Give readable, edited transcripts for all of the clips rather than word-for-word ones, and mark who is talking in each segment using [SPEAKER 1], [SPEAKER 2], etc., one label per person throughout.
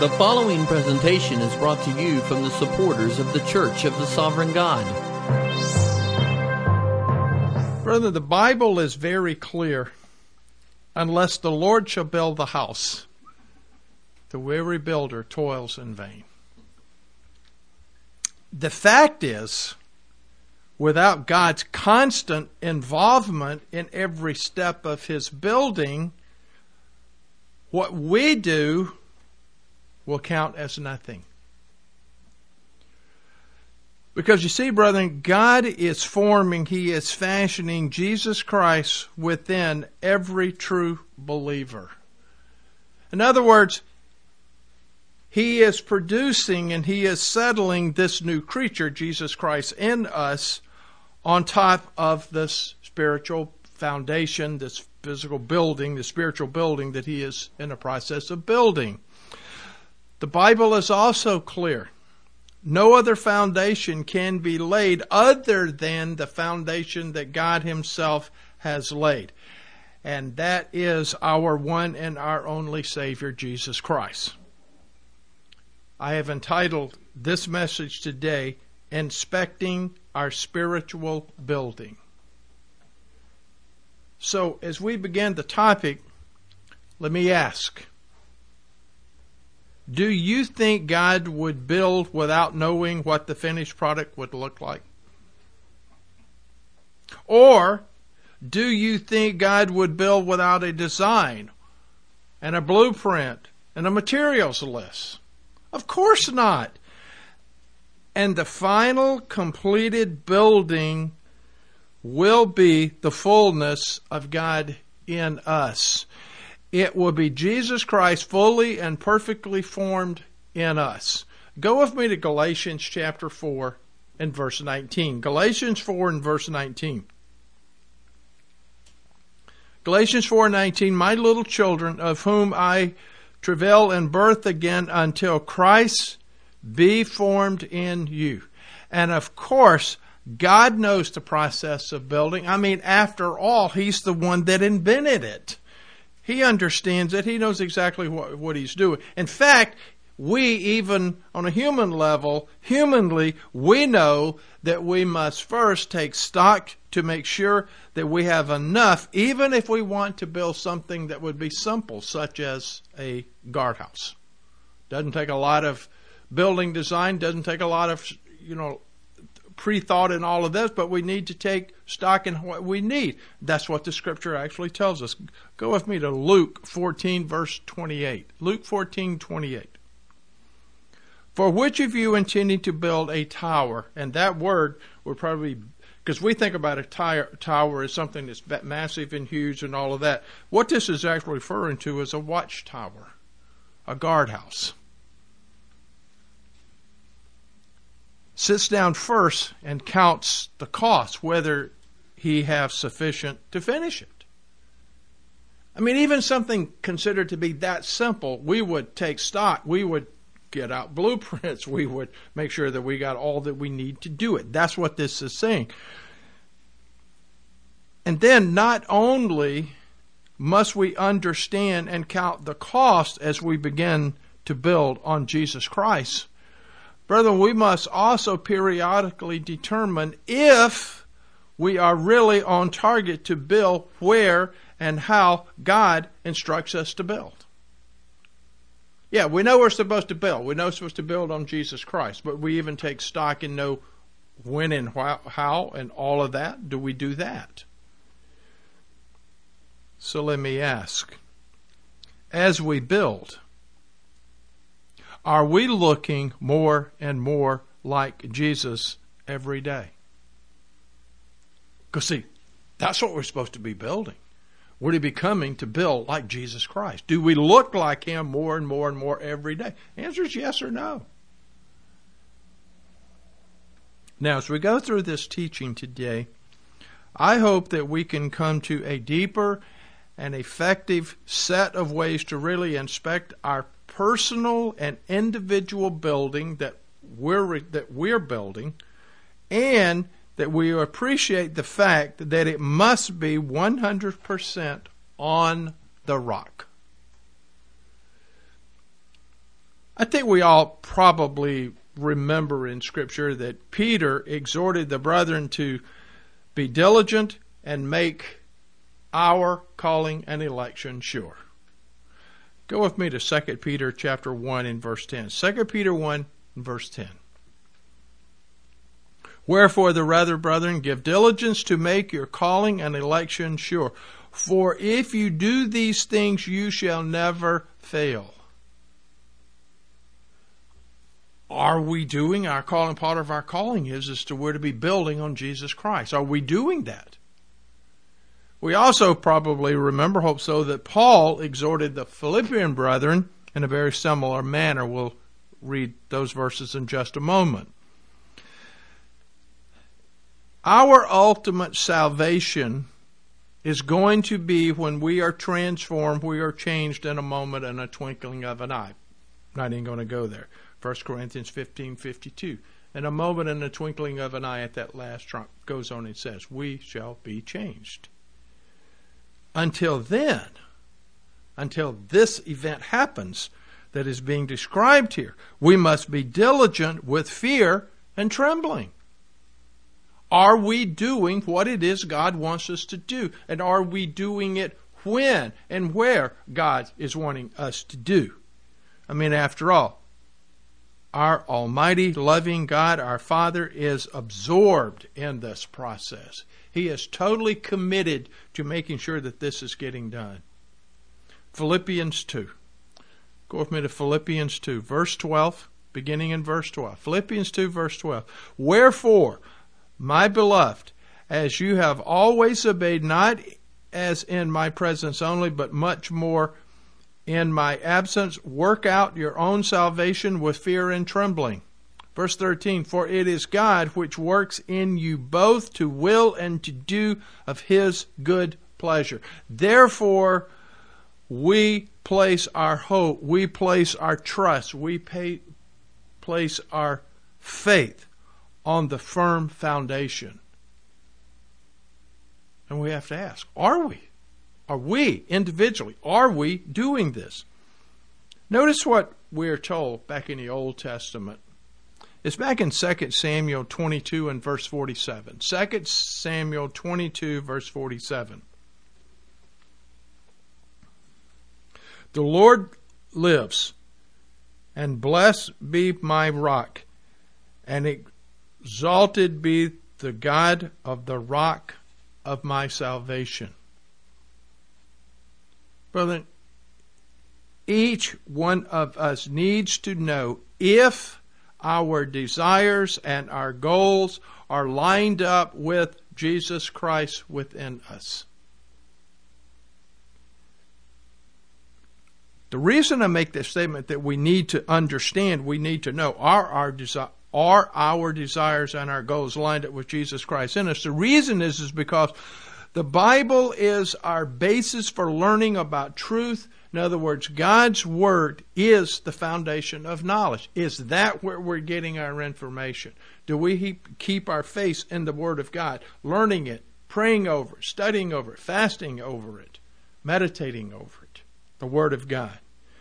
[SPEAKER 1] The following presentation is brought to you from the supporters of the Church of the Sovereign God.
[SPEAKER 2] Brother, the Bible is very clear. Unless the Lord shall build the house, the weary builder toils in vain. The fact is, without God's constant involvement in every step of His building, what we do will count as nothing. Because you see, brethren, God is forming, He is fashioning Jesus Christ within every true believer. In other words, He is producing and He is settling this new creature, Jesus Christ, in us on top of this spiritual foundation, this physical building, the spiritual building that He is in the process of building. The Bible is also clear. No other foundation can be laid other than the foundation that God Himself has laid. And that is our one and our only Savior, Jesus Christ. I have entitled this message today, Inspecting Our Spiritual Building. So, as we begin the topic, let me ask, do you think God would build without knowing what the finished product would look like? Or do you think God would build without a design and a blueprint and a materials list? Of course not. And the final completed building will be the fullness of God in us. It will be Jesus Christ fully and perfectly formed in us. Go with me to Galatians chapter 4 and verse 19. Galatians 4 and verse 19. Galatians 4:19, my little children, of whom I travail in birth again until Christ be formed in you. And of course, God knows the process of building. I mean, after all, He's the one that invented it. He understands it. He knows exactly what He's doing. In fact, we, even on a human level, humanly, we know that we must first take stock to make sure that we have enough, even if we want to build something that would be simple, such as a guardhouse. Doesn't take a lot of building design, doesn't take a lot of, pre-thought in all of this, but we need to take stock in what we need. That's what the Scripture actually tells us. Go with me to Luke 14, verse 28. Luke 14, 28. For which of you intending to build a tower? And that word would probably, because we think about a tower as something that's massive and huge and all of that. What this is actually referring to is a watchtower, a guardhouse. Sits down first and counts the cost, whether he have sufficient to finish it. I mean, even something considered to be that simple, we would take stock. We would get out blueprints. We would make sure that we got all that we need to do it. That's what this is saying. And then not only must we understand and count the cost as we begin to build on Jesus Christ, brethren, we must also periodically determine if we are really on target to build where and how God instructs us to build. Yeah, we know we're supposed to build. We know we're supposed to build on Jesus Christ, but we even take stock and know when and how and all of that. Do we do that? So let me ask, as we build, are we looking more and more like Jesus every day? Because see, that's what we're supposed to be building. We're to be coming to build like Jesus Christ. Do we look like Him more and more and more every day? The answer is yes or no. Now, as we go through this teaching today, I hope that we can come to a deeper and effective set of ways to really inspect our personal and individual building that we're building, and that we appreciate the fact that it must be 100% on the rock. I think we all probably remember in Scripture that Peter exhorted the brethren to be diligent and make our calling and election sure. Go with me to 2 Peter chapter 1 and verse 10. 2 Peter 1 and verse 10. Wherefore the rather, brethren, give diligence to make your calling and election sure. For if you do these things, you shall never fail. Are we doing our calling? Part of our calling is to we're to be building on Jesus Christ. Are we doing that? We also probably remember, hope so, that Paul exhorted the Philippian brethren in a very similar manner. We'll read those verses in just a moment. Our ultimate salvation is going to be when we are transformed, we are changed in a moment, in a twinkling of an eye. I'm not even going to go there. 1 Corinthians 15:52. In a moment, in the twinkling of an eye, at that last trump, goes on and says, we shall be changed. Until then, until this event happens that is being described here, we must be diligent with fear and trembling. Are we doing what it is God wants us to do? And are we doing it when and where God is wanting us to do? I mean, after all, our almighty, loving God, our Father, is absorbed in this process. He is totally committed to making sure that this is getting done. Philippians 2. Go with me to Philippians 2, verse 12, beginning in verse 12. Philippians 2, verse 12. Wherefore, my beloved, as you have always obeyed, not as in my presence only, but much more in my absence, work out your own salvation with fear and trembling. Verse 13, for it is God which works in you both to will and to do of his good pleasure. Therefore, we place our hope, we place our trust, we place our faith on the firm foundation. And we have to ask, are we? Are we individually, are we doing this? Notice what we're told back in the Old Testament. It's back in 2 Samuel 22 and verse 47. 2 Samuel 22 verse 47. The Lord lives, and blessed be my rock, and exalted be the God of the rock of my salvation. Brother, each one of us needs to know if our desires and our goals are lined up with Jesus Christ within us. The reason I make this statement that we need to understand, we need to know, are our desires and our goals lined up with Jesus Christ in us? The reason is because the Bible is our basis for learning about truth. In other words, God's Word is the foundation of knowledge. Is that where we're getting our information? Do we keep our faith in the Word of God, learning it, praying over it, studying over it, fasting over it, meditating over it, the Word of God?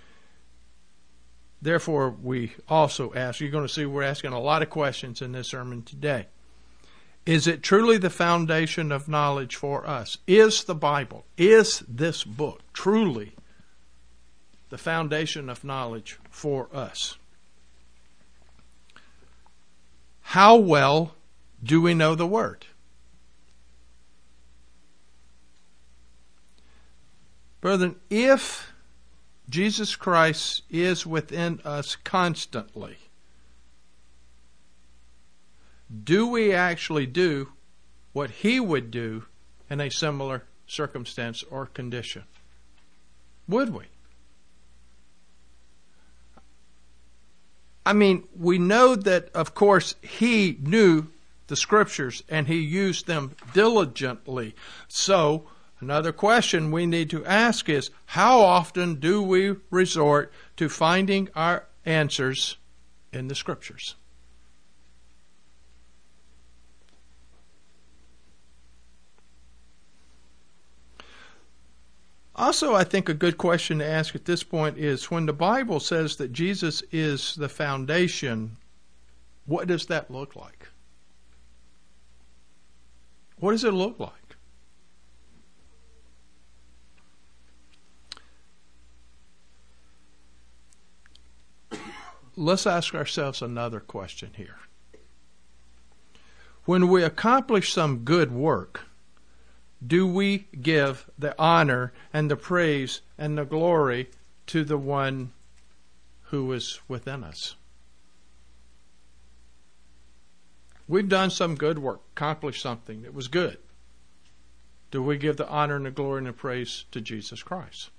[SPEAKER 2] Therefore, we also ask, you're going to see we're asking a lot of questions in this sermon today. Is it truly the foundation of knowledge for us? Is the Bible, is this book truly the foundation of knowledge for us? How well do we know the Word? Brethren, if Jesus Christ is within us constantly, do we actually do what He would do in a similar circumstance or condition? Would we? I mean, we know that, of course, He knew the Scriptures and He used them diligently. So, another question we need to ask is, how often do we resort to finding our answers in the Scriptures? Also, I think a good question to ask at this point is, when the Bible says that Jesus is the foundation, what does that look like? What does it look like? Let's ask ourselves another question here. When we accomplish some good work, do we give the honor and the praise and the glory to the one who is within us? We've done some good work, accomplished something that was good. Do we give the honor and the glory and the praise to Jesus Christ?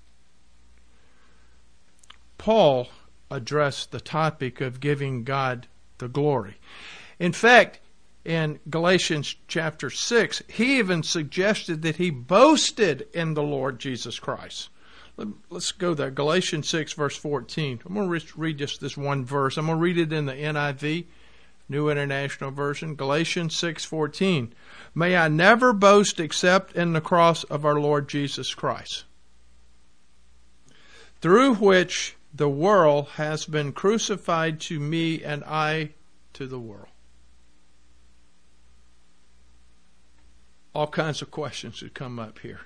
[SPEAKER 2] Paul addressed the topic of giving God the glory. In fact, in Galatians chapter 6, he even suggested that he boasted in the Lord Jesus Christ. Let's go there. Galatians 6, verse 14. I'm going to read just this one verse. I'm going to read it in the NIV, New International Version. Galatians 6:14. May I never boast except in the cross of our Lord Jesus Christ, through which the world has been crucified to me and I to the world. All kinds of questions would come up here.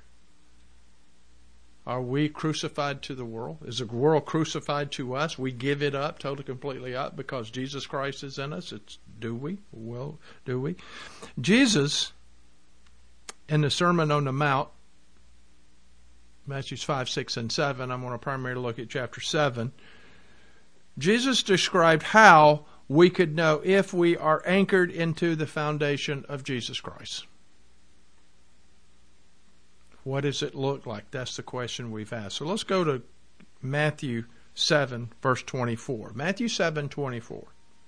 [SPEAKER 2] Are we crucified to the world? Is the world crucified to us? We give it up, totally, completely up, because Jesus Christ is in us. Do we? Well, do we? Jesus, in the Sermon on the Mount, Matthews 5, 6, and 7, I'm going to primarily look at chapter 7. Jesus described how we could know if we are anchored into the foundation of Jesus Christ. What does it look like? That's the question we've asked. So let's go to Matthew 7, verse 24. Matthew 7, 24.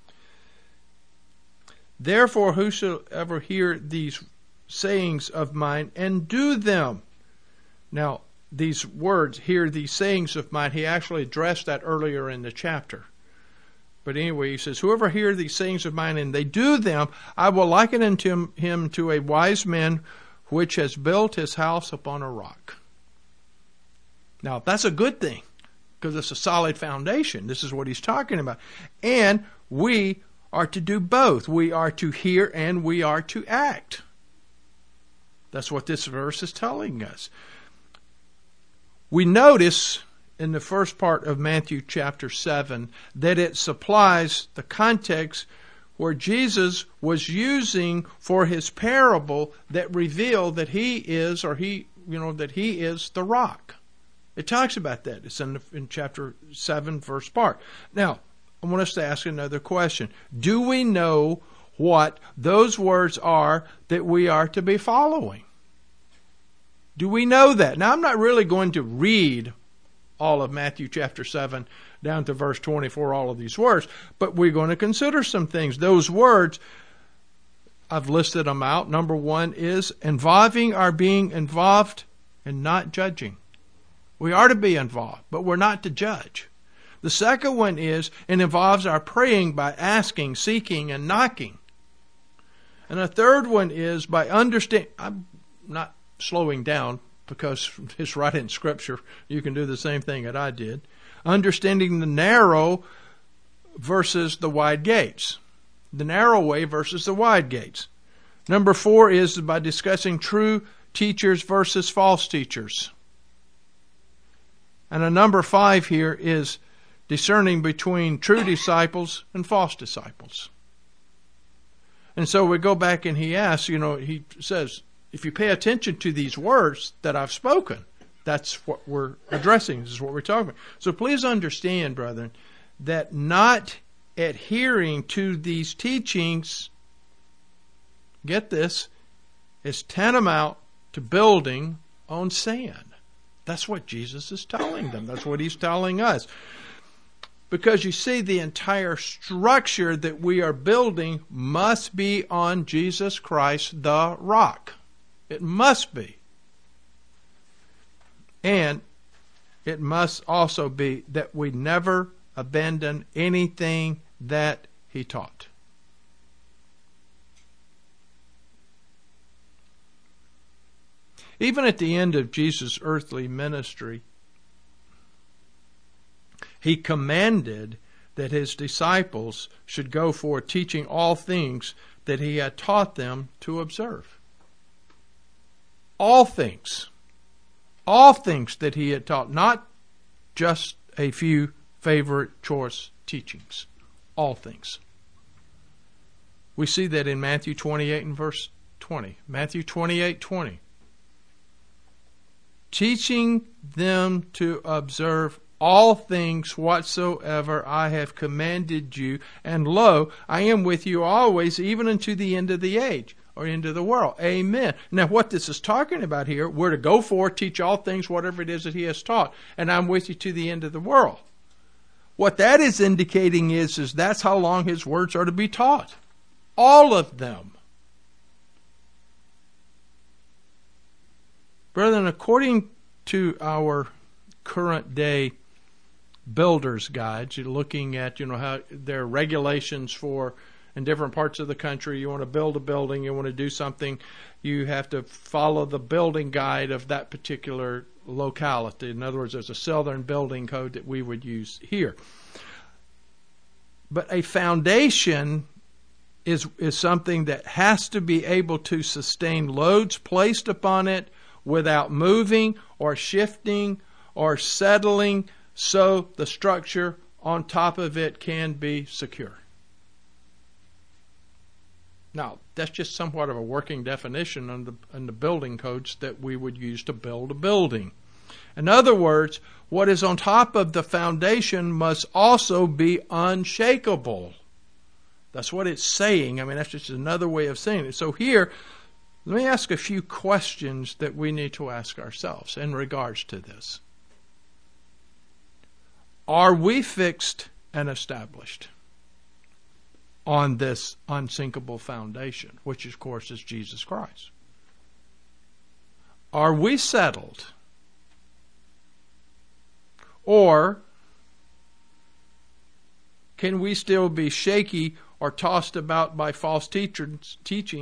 [SPEAKER 2] Therefore, whosoever hear these sayings of mine and do them. Now, these words, hear these sayings of mine, he actually addressed that earlier in the chapter. But anyway, he says, whoever hear these sayings of mine and they do them, I will liken unto him to a wise man which has built his house upon a rock. Now, that's a good thing, because it's a solid foundation. This is what he's talking about. And we are to do both. We are to hear and we are to act. That's what this verse is telling us. We notice in the first part of Matthew chapter 7 that it supplies the context where Jesus was using for his parable that revealed that he is, that he is the rock. It talks about that. It's in chapter 7, first part. Now, I want us to ask another question. Do we know what those words are that we are to be following? Do we know that? Now, I'm not really going to read all of Matthew chapter 7 down to verse 24, all of these words, but we're going to consider some things. Those words, I've listed them out. Number one is involving our being involved and not judging. We are to be involved, but we're not to judge. The second one is it involves our praying by asking, seeking, and knocking. And the third one is by understanding. I'm not slowing down because it's right in Scripture. You can do the same thing that I did. Understanding the narrow versus the wide gates. The narrow way versus the wide gates. Number 4 is by discussing true teachers versus false teachers. And a number 5 here is discerning between true disciples and false disciples. And so we go back and he asks, he says, if you pay attention to these words that I've spoken, that's what we're addressing. This is what we're talking about. So please understand, brethren, that not adhering to these teachings, get this, is tantamount to building on sand. That's what Jesus is telling them. That's what he's telling us. Because you see, the entire structure that we are building must be on Jesus Christ, the rock. It must be. And it must also be that we never abandon anything that he taught. Even at the end of Jesus' earthly ministry, he commanded that his disciples should go forth teaching all things that he had taught them to observe. All things. All things that he had taught, not just a few favorite choice teachings. All things. We see that in Matthew 28 and verse 20. Matthew 28:20. Teaching them to observe all things whatsoever I have commanded you, and lo, I am with you always, even unto the end of the age, or end of the world. Amen. Now, what this is talking about here, we're to go forth, teach all things, whatever it is that he has taught, and I'm with you to the end of the world. What that is indicating is that's how long his words are to be taught. All of them. Brethren, according to our current day builder's guides, you're looking at, how there are regulations for in different parts of the country. You want to build a building, you want to do something, you have to follow the building guide of that particular locality. In other words, there's a Southern building code that we would use here. But a foundation is something that has to be able to sustain loads placed upon it without moving or shifting or settling, so the structure on top of it can be secure. Now, that's just somewhat of a working definition in the building codes that we would use to build a building. In other words, what is on top of the foundation must also be unshakable. That's what it's saying. I mean, that's just another way of saying it. So here, let me ask a few questions that we need to ask ourselves in regards to this. Are we fixed and established on this unsinkable foundation, which of course is Jesus Christ? Are we settled? Or can we still be shaky or tossed about by false teachers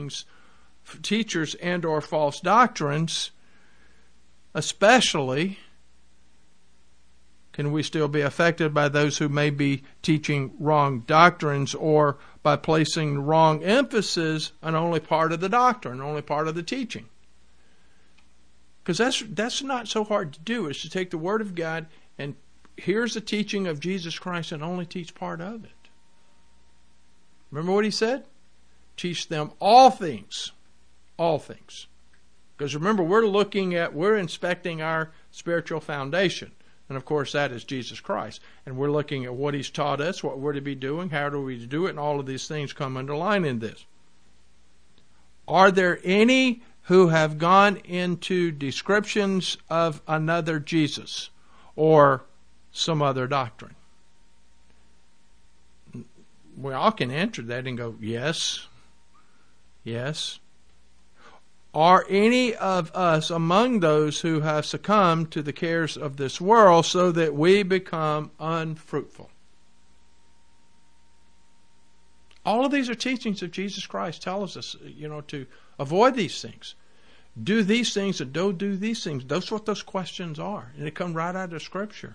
[SPEAKER 2] and or false doctrines? Especially, can we still be affected by those who may be teaching wrong doctrines, or by placing wrong emphasis on only part of the doctrine, only part of the teaching? Because that's not so hard to do, is to take the Word of God and here's the teaching of Jesus Christ and only teach part of it. Remember what he said? Teach them all things. All things. Because remember, we're inspecting our spiritual foundation. And of course, that is Jesus Christ. And we're looking at what he's taught us, what we're to be doing, how do we do it, and all of these things come under line in this. Are there any who have gone into descriptions of another Jesus or some other doctrine? We all can answer that and go, yes, yes. Are any of us among those who have succumbed to the cares of this world so that we become unfruitful? All of these are teachings of Jesus Christ. Tells us, to avoid these things. Do these things and don't do these things. That's what those questions are. And they come right out of Scripture.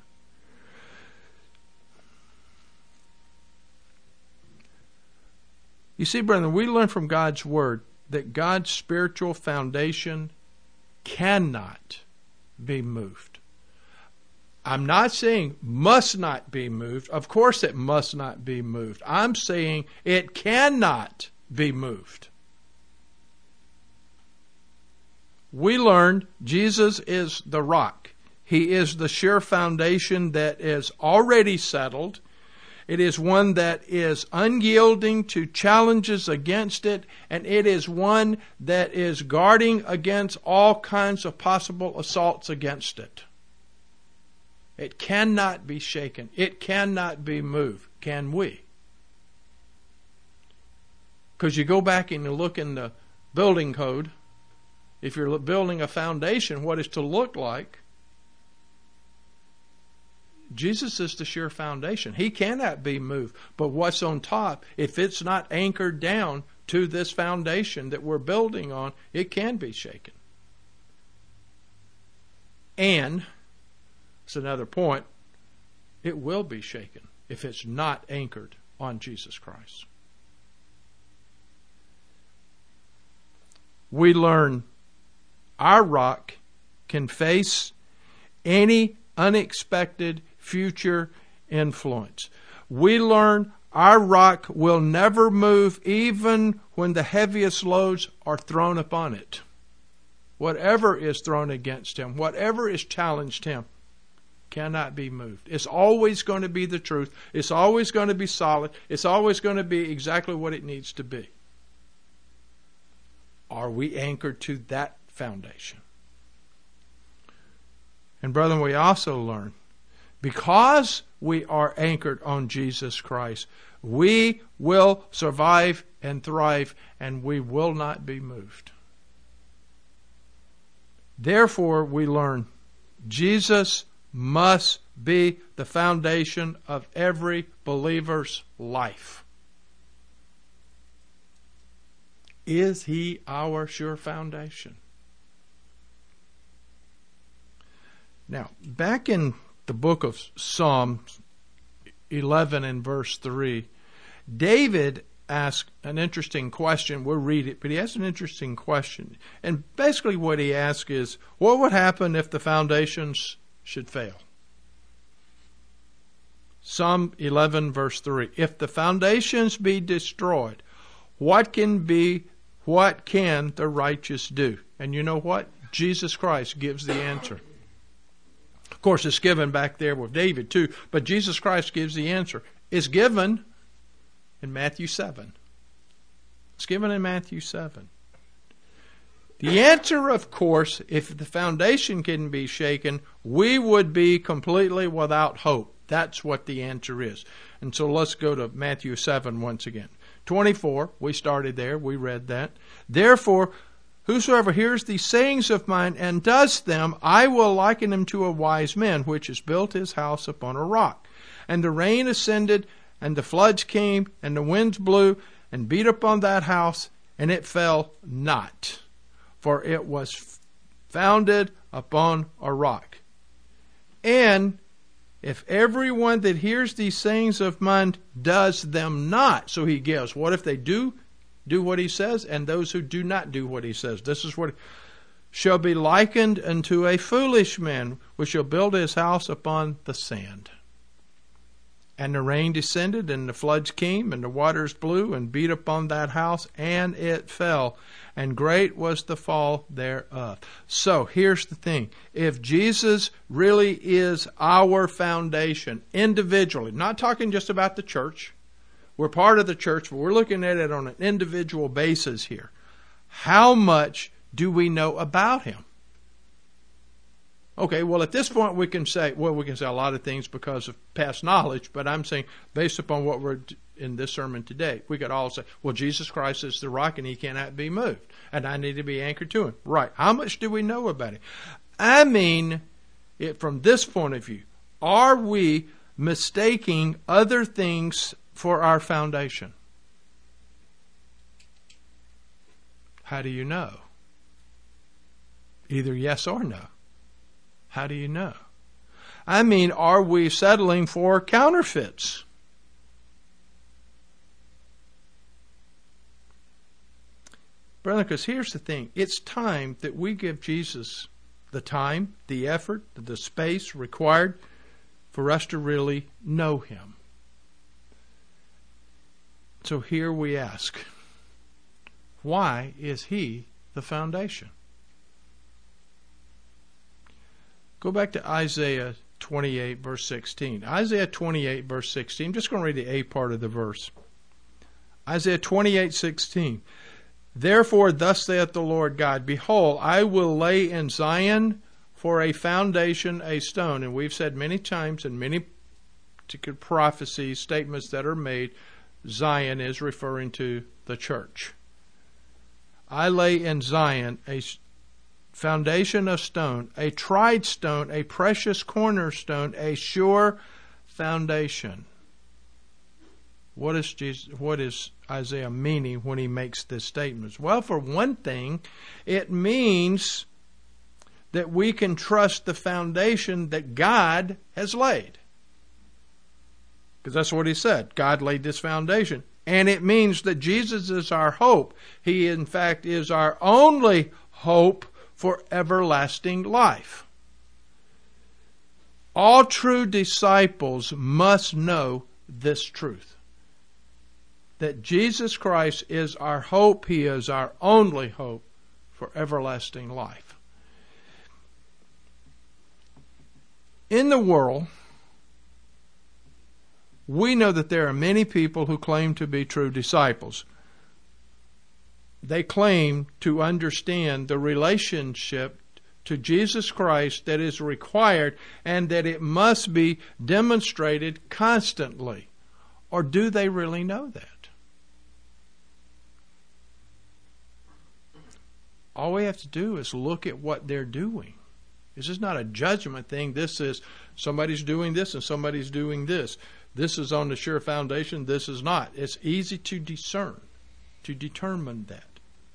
[SPEAKER 2] You see, brethren, we learn from God's Word that God's spiritual foundation cannot be moved. I'm not saying must not be moved. Of course it must not be moved. I'm saying it cannot be moved. We learned Jesus is the rock. He is the sure foundation that is already settled. It is one that is unyielding to challenges against it, and it is one that is guarding against all kinds of possible assaults against it. It cannot be shaken. It cannot be moved. Can we? Because you go back and you look in the building code, if you're building a foundation, what is to look like? Jesus is the sure foundation. He cannot be moved. But what's on top, if it's not anchored down to this foundation that we're building on, it can be shaken. And, it's another point, it will be shaken if it's not anchored on Jesus Christ. We learn our rock can face any unexpected future influence. We learn our rock will never move even when the heaviest loads are thrown upon it. Whatever is thrown against him, whatever is challenged him, cannot be moved. It's always going to be the truth. It's always going to be solid. It's always going to be exactly what it needs to be. Are we anchored to that foundation? And brethren, we also learn, because we are anchored on Jesus Christ, we will survive and thrive, and we will not be moved. Therefore, we learn Jesus must be the foundation of every believer's life. Is he our sure foundation? Now, back in the book of Psalms 11 and verse 3, David asked an interesting question. We'll read it, but he asked an interesting question. And basically what he asked is, what would happen if the foundations should fail? Psalm 11 verse 3. If the foundations be destroyed, what can the righteous do? And you know what? Jesus Christ gives the answer. Of course, it's given back there with David too, but Jesus Christ gives the answer. It's given in Matthew 7. It's given in Matthew 7. The answer, of course, if the foundation can be shaken, we would be completely without hope. That's what the answer is. And so let's go to Matthew 7 once again. 24, we started there, we read that. Therefore, whosoever hears these sayings of mine and does them, I will liken him to a wise man, which has built his house upon a rock. And the rain ascended, and the floods came, and the winds blew, and beat upon that house, and it fell not. For it was founded upon a rock. And if everyone that hears these sayings of mine does them not, so he gives, what if they do what he says, and those who do not do what he says? This is what shall be likened unto a foolish man, which shall build his house upon the sand. And the rain descended, and the floods came, and the waters blew, and beat upon that house, and it fell. And great was the fall thereof. So here's the thing. If Jesus really is our foundation, individually, not talking just about the church, we're part of the church, but we're looking at it on an individual basis here. How much do we know about him? Okay, well, at this point we can say a lot of things because of past knowledge, but I'm saying based upon what we're in this sermon today, we could all say, well, Jesus Christ is the rock and he cannot be moved, and I need to be anchored to him. Right. How much do we know about him? I mean, from this point of view, are we mistaking other things for our foundation? How do you know? Either yes or no. How do you know? I mean, are we settling for counterfeits? Brother, because here's the thing. It's time that we give Jesus the time, the effort, the space required for us to really know him. So here we ask, why is he the foundation? Go back to Isaiah 28, verse 16. Isaiah 28, verse 16. I'm just going to read the A part of the verse. Isaiah 28, 16. Therefore, thus saith the Lord God, behold, I will lay in Zion for a foundation a stone. And we've said many times in many particular prophecies, statements that are made, Zion is referring to the church. I lay in Zion a foundation of stone, a tried stone, a precious cornerstone, a sure foundation. What is Isaiah meaning when he makes this statement? Well, for one thing, it means that we can trust the foundation that God has laid. Because that's what he said. God laid this foundation. And it means that Jesus is our hope. He, in fact, is our only hope for everlasting life. All true disciples must know this truth. That Jesus Christ is our hope. He is our only hope for everlasting life. In the world, we know that there are many people who claim to be true disciples. They claim to understand the relationship to Jesus Christ that is required and that it must be demonstrated constantly. Or do they really know that? All we have to do is look at what they're doing. This is not a judgment thing. This is somebody's doing this and somebody's doing this. This is on the sure foundation. This is not. It's easy to discern, to determine that.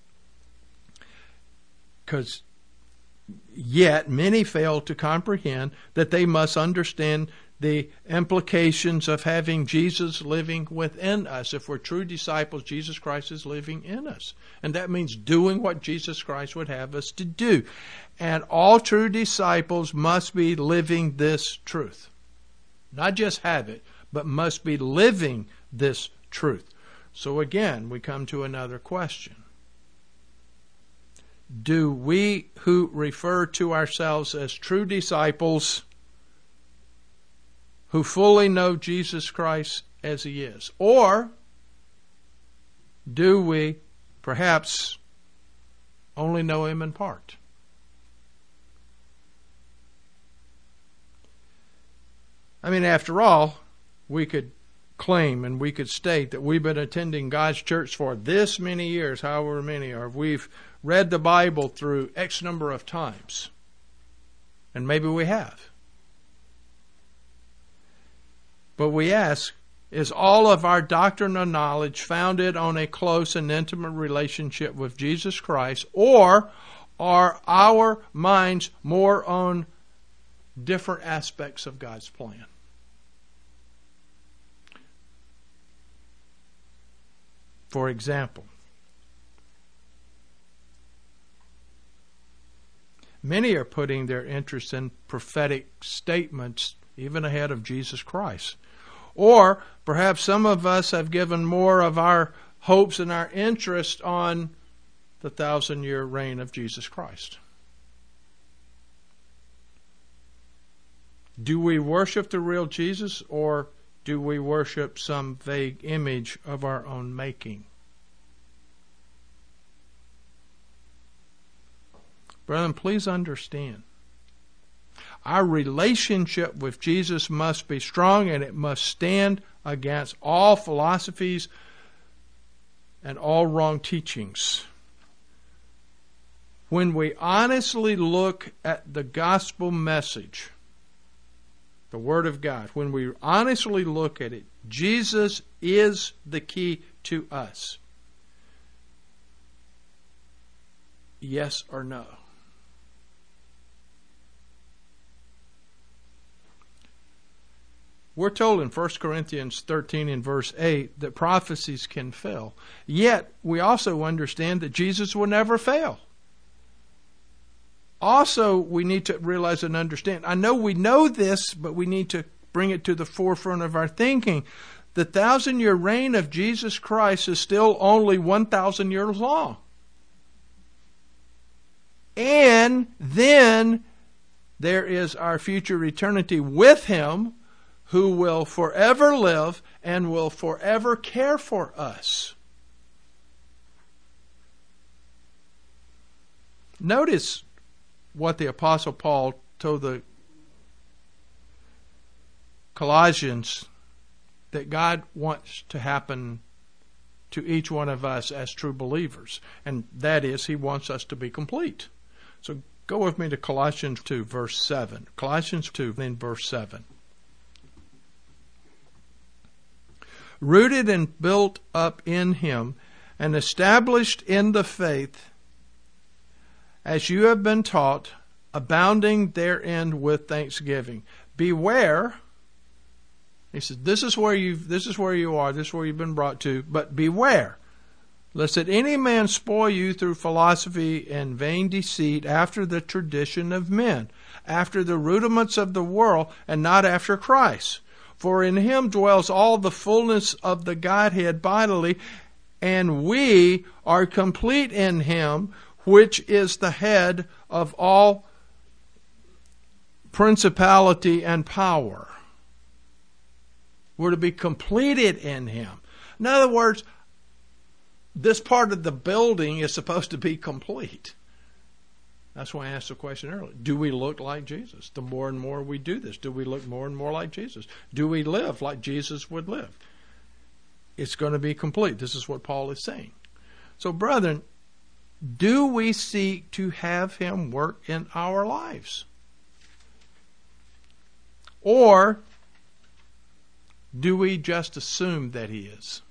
[SPEAKER 2] Because yet many fail to comprehend that they must understand the implications of having Jesus living within us. If we're true disciples, Jesus Christ is living in us. And that means doing what Jesus Christ would have us to do. And all true disciples must be living this truth. Not just have it, but must be living this truth. So again, we come to another question. Do we who refer to ourselves as true disciples who fully know Jesus Christ as he is? Or do we perhaps only know him in part? I mean, after all, we could claim and we could state that we've been attending God's church for this many years, however many, or we've read the Bible through X number of times. And maybe we have. But we ask, is all of our doctrinal knowledge founded on a close and intimate relationship with Jesus Christ, or are our minds more on different aspects of God's plan? For example, many are putting their interest in prophetic statements even ahead of Jesus Christ. Or perhaps some of us have given more of our hopes and our interest on the 1,000-year reign of Jesus Christ. Do we worship the real Jesus, or do we worship some vague image of our own making? Brethren, please understand. Our relationship with Jesus must be strong, and it must stand against all philosophies and all wrong teachings. When we honestly look at the gospel message, the Word of God, when we honestly look at it, Jesus is the key to us. Yes or no? We're told in 1 Corinthians 13 and verse 8 that prophecies can fail. Yet, we also understand that Jesus will never fail. Also, we need to realize and understand, I know we know this, but we need to bring it to the forefront of our thinking. The 1,000-year reign of Jesus Christ is still only 1,000 years long. And then there is our future eternity with him, who will forever live and will forever care for us. Notice what the Apostle Paul told the Colossians that God wants to happen to each one of us as true believers. And that is, he wants us to be complete. So go with me to Colossians 2, verse 7. Colossians 2, then verse 7. Rooted and built up in him, and established in the faith, as you have been taught, abounding therein with thanksgiving. Beware. He says, this is where you are, this is where you've been brought to, but beware, lest that any man spoil you through philosophy and vain deceit, after the tradition of men, after the rudiments of the world, and not after Christ. For in him dwells all the fullness of the Godhead bodily, and we are complete in him, which is the head of all principality and power. We're to be completed in him. In other words, this part of the building is supposed to be complete. That's why I asked the question earlier. Do we look like Jesus? The more and more we do this, do we look more and more like Jesus? Do we live like Jesus would live? It's going to be complete. This is what Paul is saying. So, brethren, do we seek to have him work in our lives? Or do we just assume that he is?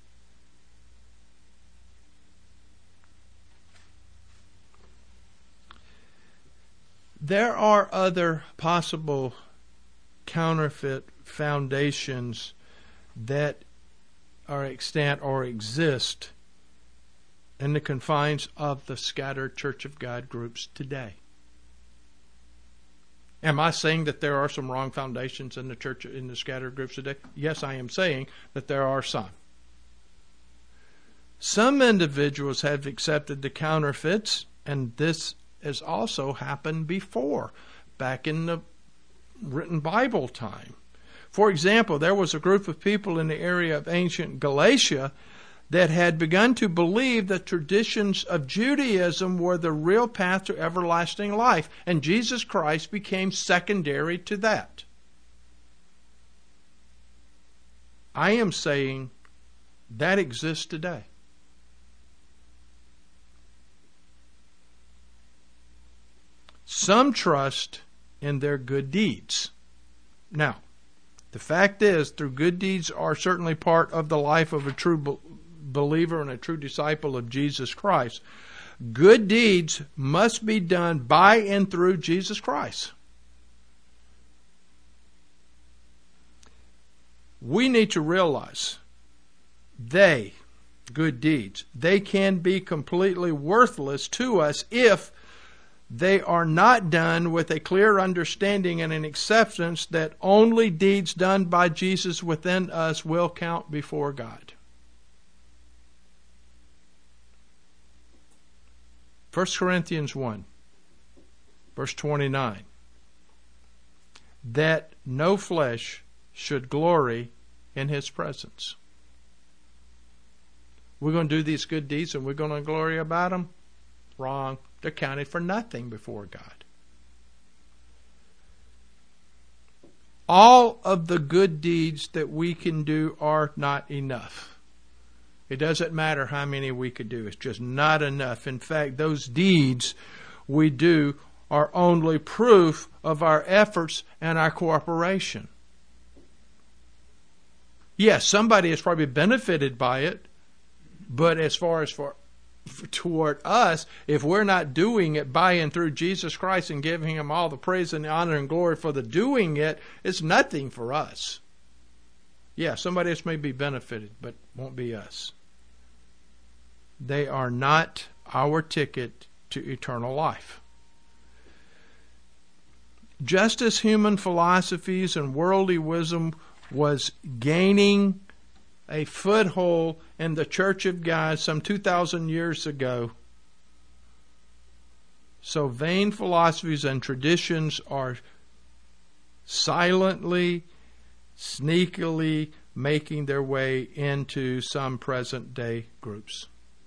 [SPEAKER 2] There are other possible counterfeit foundations that are extant or exist in the confines of the scattered Church of God groups today. Am I saying that there are some wrong foundations in the church, in the scattered groups today? Yes, I am saying that there are some. Some individuals have accepted the counterfeits, and this has also happened before, back in the written Bible time. For example, there was a group of people in the area of ancient Galatia that had begun to believe that traditions of Judaism were the real path to everlasting life, and Jesus Christ became secondary to that. I am saying that exists today. Some trust in their good deeds. Now, the fact is, their good deeds are certainly part of the life of a true believer and a true disciple of Jesus Christ. Good deeds must be done by and through Jesus Christ. We need to realize good deeds, they can be completely worthless to us if they are not done with a clear understanding and an acceptance that only deeds done by Jesus within us will count before God. 1 Corinthians 1, verse 29. That no flesh should glory in his presence. We're going to do these good deeds and we're going to glory about them? Wrong. They're counted for nothing before God. All of the good deeds that we can do are not enough. It doesn't matter how many we could do. It's just not enough. In fact, those deeds we do are only proof of our efforts and our cooperation. Yes, somebody has probably benefited by it, but as far as toward us, if we're not doing it by and through Jesus Christ and giving him all the praise and the honor and glory for the doing it, it's nothing for us. Yeah, somebody else may be benefited, but won't be us. They are not our ticket to eternal life. Just as human philosophies and worldly wisdom was gaining a foothold in the Church of God some 2,000 years ago, so vain philosophies and traditions are silently, sneakily making their way into some present day groups.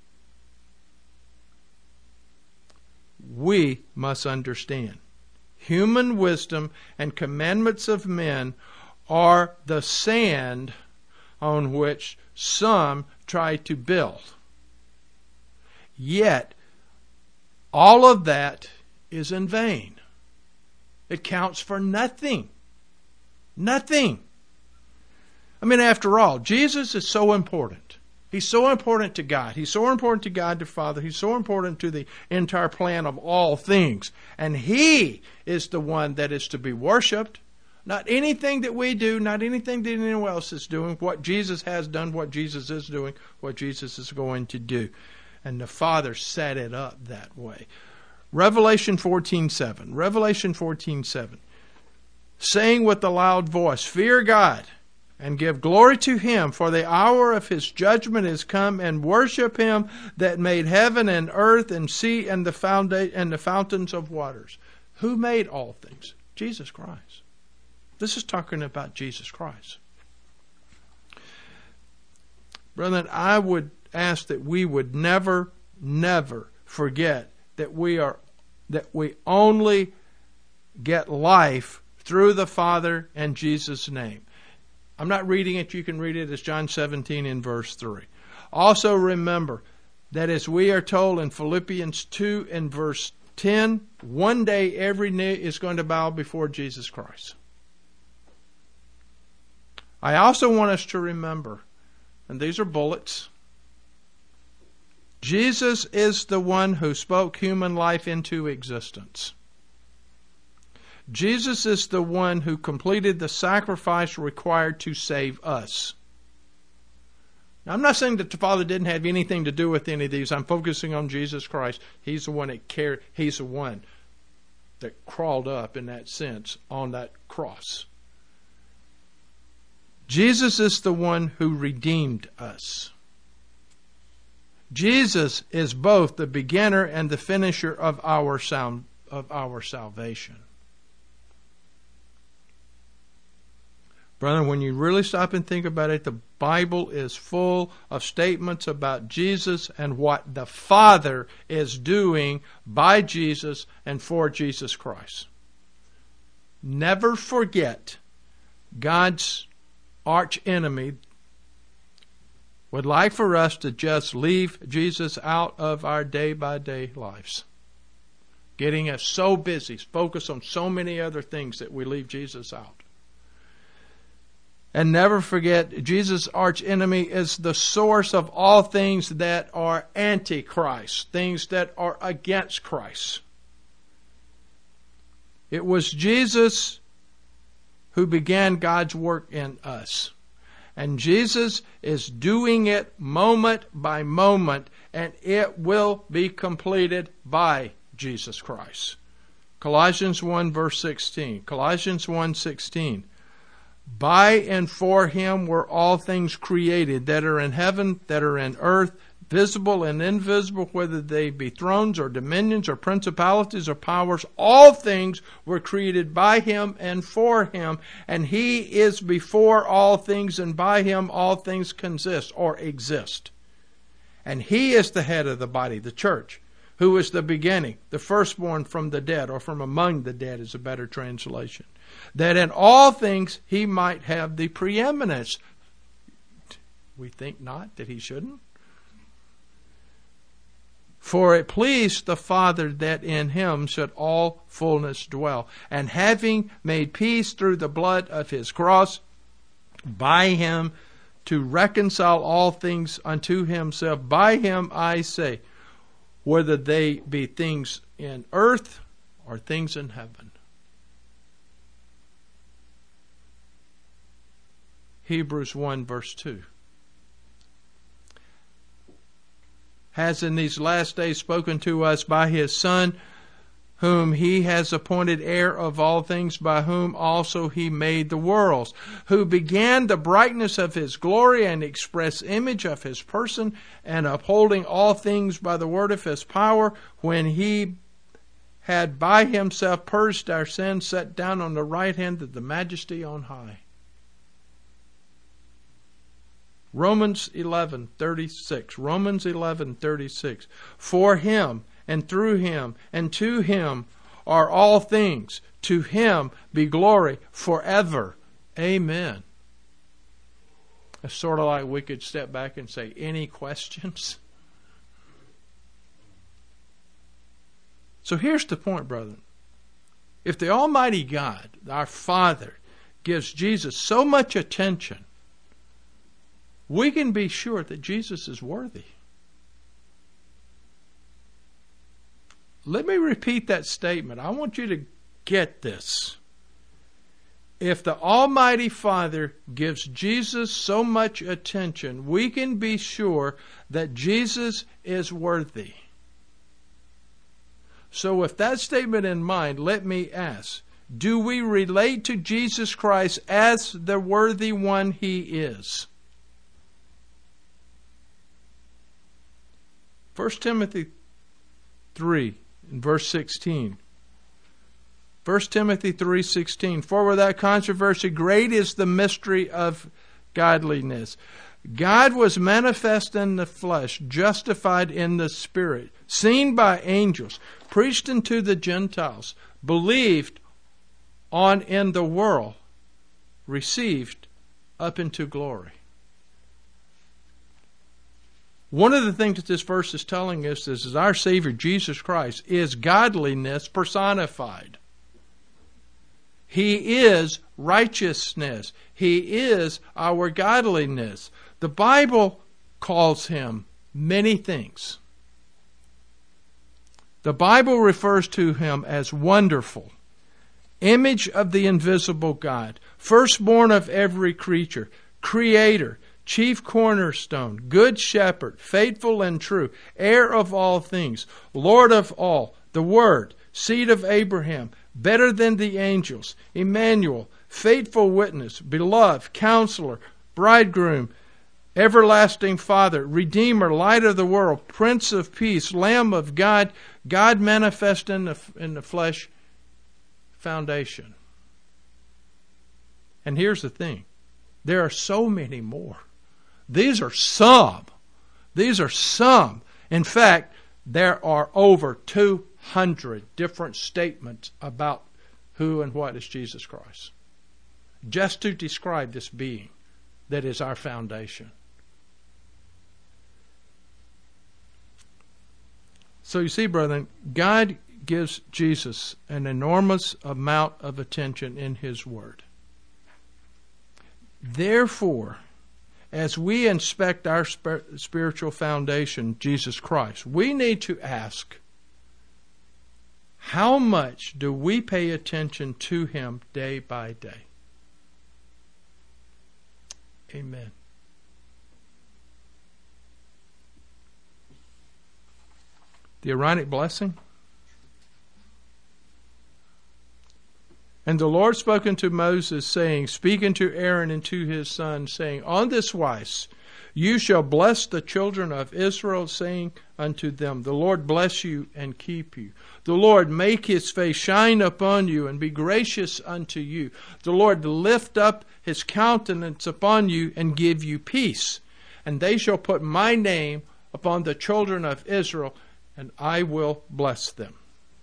[SPEAKER 2] We must understand, human wisdom and commandments of men are the sand on which some try to build. Yet, all of that is in vain. It counts for nothing. Nothing. I mean, after all, Jesus is so important. He's so important to God. He's so important to God the Father. He's so important to the entire plan of all things. And He is the one that is to be worshipped. Not anything that we do, not anything that anyone else is doing. What Jesus has done, what Jesus is doing, what Jesus is going to do. And the Father set it up that way. Revelation 14:7. Revelation 14:7. Saying with a loud voice, "Fear God, and give glory to Him, for the hour of His judgment is come, and worship Him that made heaven and earth and sea and the fountains of waters." Who made all things? Jesus Christ. This is talking about Jesus Christ. Brethren, I would ask that we would never forget that we only get life through the Father and Jesus' name. I'm not reading it. You can read it. It's John 17 in verse 3. Also remember that as we are told in Philippians 2 in verse 10, one day every knee is going to bow before Jesus Christ. I also want us to remember, and these are bullets, Jesus is the one who spoke human life into existence. Jesus is the one who completed the sacrifice required to save us. Now, I'm not saying that the Father didn't have anything to do with any of these. I'm focusing on Jesus Christ. He's the one that carried. He's the one that crawled up, in that sense, on that cross. Jesus is the one who redeemed us. Jesus is both the beginner and the finisher of our salvation. Brother, when you really stop and think about it, the Bible is full of statements about Jesus and what the Father is doing by Jesus and for Jesus Christ. Never forget, God's arch enemy would like for us to just leave Jesus out of our day-by-day lives. Getting us so busy, focus on so many other things that we leave Jesus out. And never forget, Jesus' arch enemy is the source of all things that are anti-Christ, things that are against Christ. It was Jesus who began God's work in us. And Jesus is doing it moment by moment, and it will be completed by Jesus Christ. Colossians 1 verse 16. Colossians 1:16. By and for Him were all things created, that are in heaven, that are in earth, visible and invisible, whether they be thrones or dominions or principalities or powers. All things were created by Him and for Him, and He is before all things, and by Him all things consist or exist. And He is the head of the body, the church, who is the beginning, the firstborn from the dead, or from among the dead is a better translation, that in all things He might have the preeminence. We think not that He shouldn't. For it pleased the Father that in Him should all fullness dwell. And having made peace through the blood of His cross, by Him to reconcile all things unto Himself. By Him, I say, whether they be things in earth or things in heaven. Hebrews 1 verse 2. Has in these last days spoken to us by His Son, whom He has appointed heir of all things, by whom also He made the worlds, who began the brightness of His glory and express image of His person, and upholding all things by the word of His power, when He had by Himself purged our sins, sat down on the right hand of the Majesty on high. Romans 11:36. Romans 11:36. For Him and through Him and to Him are all things. To Him be glory forever. Amen. It's sort of like we could step back and say, any questions? So here's the point, brethren. If the Almighty God, our Father, gives Jesus so much attention, we can be sure that Jesus is worthy. Let me repeat that statement. I want you to get this. If the Almighty Father gives Jesus so much attention, we can be sure that Jesus is worthy. So with that statement in mind, let me ask, do we relate to Jesus Christ as the worthy one He is? 1 Timothy 3 in verse 16. 1 Timothy 3:16, for without controversy, great is the mystery of godliness. God was manifest in the flesh, justified in the Spirit, seen by angels, preached unto the Gentiles, believed on in the world, received up into glory. One of the things that this verse is telling us is our Savior Jesus Christ is godliness personified. He is righteousness. He is our godliness. The Bible calls Him many things. The Bible refers to Him as wonderful, image of the invisible God, firstborn of every creature, Creator, chief cornerstone, good shepherd, faithful and true, heir of all things, Lord of all, the Word, seed of Abraham, better than the angels, Emmanuel, faithful witness, beloved, counselor, bridegroom, everlasting Father, Redeemer, light of the world, Prince of Peace, Lamb of God, God manifest in the flesh, foundation. And here's the thing. There are so many more. These are some. These are some. In fact, there are over 200 different statements about who and what is Jesus Christ, just to describe this being that is our foundation. So you see, brethren, God gives Jesus an enormous amount of attention in His Word. Therefore, as we inspect our spiritual foundation, Jesus Christ, we need to ask, how much do we pay attention to Him day by day? Amen. The Aaronic blessing. And the Lord spoke unto Moses, saying, speak unto Aaron and to his sons, saying, on this wise you shall bless the children of Israel, saying unto them, the Lord bless you and keep you. The Lord make His face shine upon you and be gracious unto you. The Lord lift up His countenance upon you and give you peace. And they shall put my name upon the children of Israel, and I will bless them.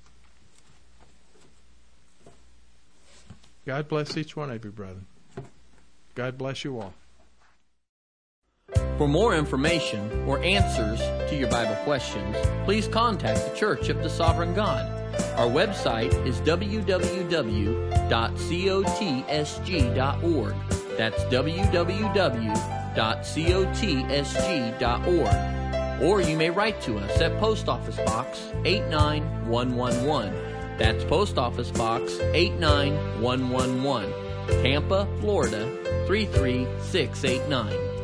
[SPEAKER 2] God bless each one of you, brethren. God bless you all.
[SPEAKER 1] For more information or answers to your Bible questions, please contact the Church of the Sovereign God. Our website is www.cotsg.org. That's www.cotsg.org. Or you may write to us at Post Office Box 89111. That's Post Office Box 89111, Tampa, Florida 33689.